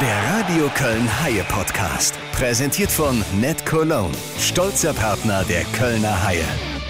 Der Radio Köln Haie Podcast. Präsentiert von Net Cologne. Stolzer Partner der Kölner Haie.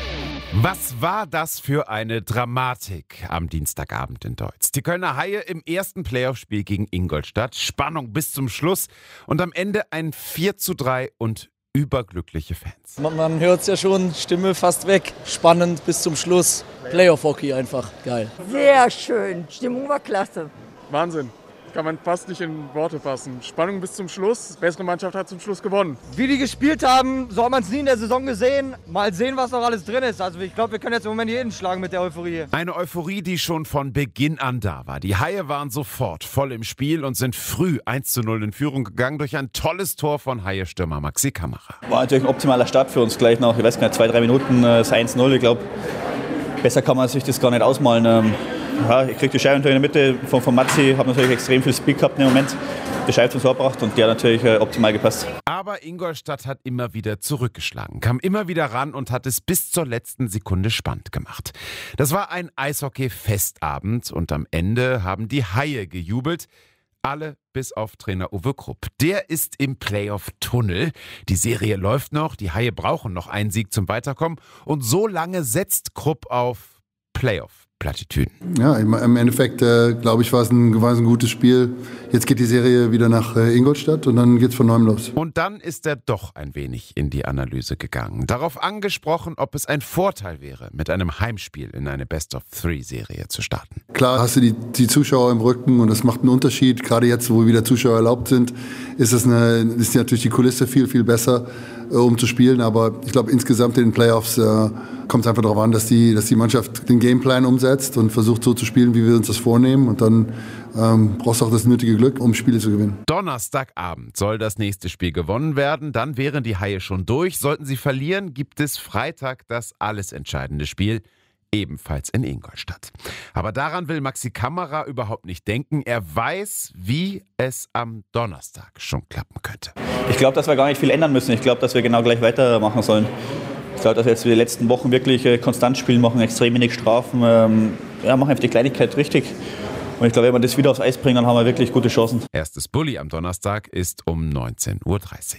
Was war das für eine Dramatik am Dienstagabend in Deutz? Die Kölner Haie im ersten Playoff-Spiel gegen Ingolstadt. Spannung bis zum Schluss und am Ende ein 4:3 und überglückliche Fans. Man hört es ja schon, Stimme fast weg. Spannend bis zum Schluss. Playoff-Hockey einfach, geil. Sehr schön, Stimmung war klasse. Wahnsinn. Kann man fast nicht in Worte fassen. Spannung bis zum Schluss. Bessere Mannschaft hat zum Schluss gewonnen. Wie die gespielt haben, so hat man es nie in der Saison gesehen. Mal sehen, was noch alles drin ist. Also ich glaube, wir können jetzt im Moment jeden schlagen mit der Euphorie. Eine Euphorie, die schon von Beginn an da war. Die Haie waren sofort voll im Spiel und sind früh 1:0 in Führung gegangen durch ein tolles Tor von Haie-Stürmer Maxi Kammerer. War natürlich ein optimaler Start für uns gleich nach, ich weiß gar nicht, 2-3 Minuten das 1:0. Ich glaube, besser kann man sich das gar nicht ausmalen. Ja, ich kriege die Scheibe natürlich in der Mitte von Maxi, habe natürlich extrem viel Speed gehabt im Moment. Die Scheibe zum Tor gebracht und die hat natürlich optimal gepasst. Aber Ingolstadt hat immer wieder zurückgeschlagen, kam immer wieder ran und hat es bis zur letzten Sekunde spannend gemacht. Das war ein Eishockey-Festabend und am Ende haben die Haie gejubelt. Alle bis auf Trainer Uwe Krupp. Der ist im Playoff-Tunnel. Die Serie läuft noch, die Haie brauchen noch einen Sieg zum Weiterkommen und so lange setzt Krupp auf Playoff-Plattitüden. Ja, im Endeffekt, glaube ich, war es ein gutes Spiel. Jetzt geht die Serie wieder nach Ingolstadt und dann geht's von neuem los. Und dann ist er doch ein wenig in die Analyse gegangen. Darauf angesprochen, ob es ein Vorteil wäre, mit einem Heimspiel in eine Best-of-3-Serie zu starten. Klar hast du die Zuschauer im Rücken und das macht einen Unterschied. Gerade jetzt, wo wieder Zuschauer erlaubt sind, ist natürlich die Kulisse viel, viel besser, um zu spielen. Aber ich glaube, insgesamt in den Playoffs kommt es einfach darauf an, dass die Mannschaft den Gameplan umsetzt und versucht so zu spielen, wie wir uns das vornehmen. Und dann brauchst du auch das nötige Glück, um Spiele zu gewinnen. Donnerstagabend soll das nächste Spiel gewonnen werden. Dann wären die Haie schon durch. Sollten sie verlieren, gibt es Freitag das alles entscheidende Spiel. Ebenfalls in Ingolstadt. Aber daran will Maxi Kammerer überhaupt nicht denken. Er weiß, wie es am Donnerstag schon klappen könnte. Ich glaube, dass wir gar nicht viel ändern müssen. Ich glaube, dass wir genau gleich weitermachen sollen. Ich glaube, dass wir jetzt die letzten Wochen wirklich konstant spielen, machen extrem wenig Strafen, machen einfach die Kleinigkeit richtig. Und ich glaube, wenn wir das wieder aufs Eis bringen, dann haben wir wirklich gute Chancen. Erstes Bulli am Donnerstag ist um 19:30 Uhr.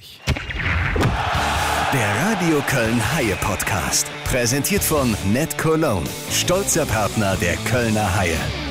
Der Radio Köln Haie Podcast. Präsentiert von Net Cologne. Stolzer Partner der Kölner Haie.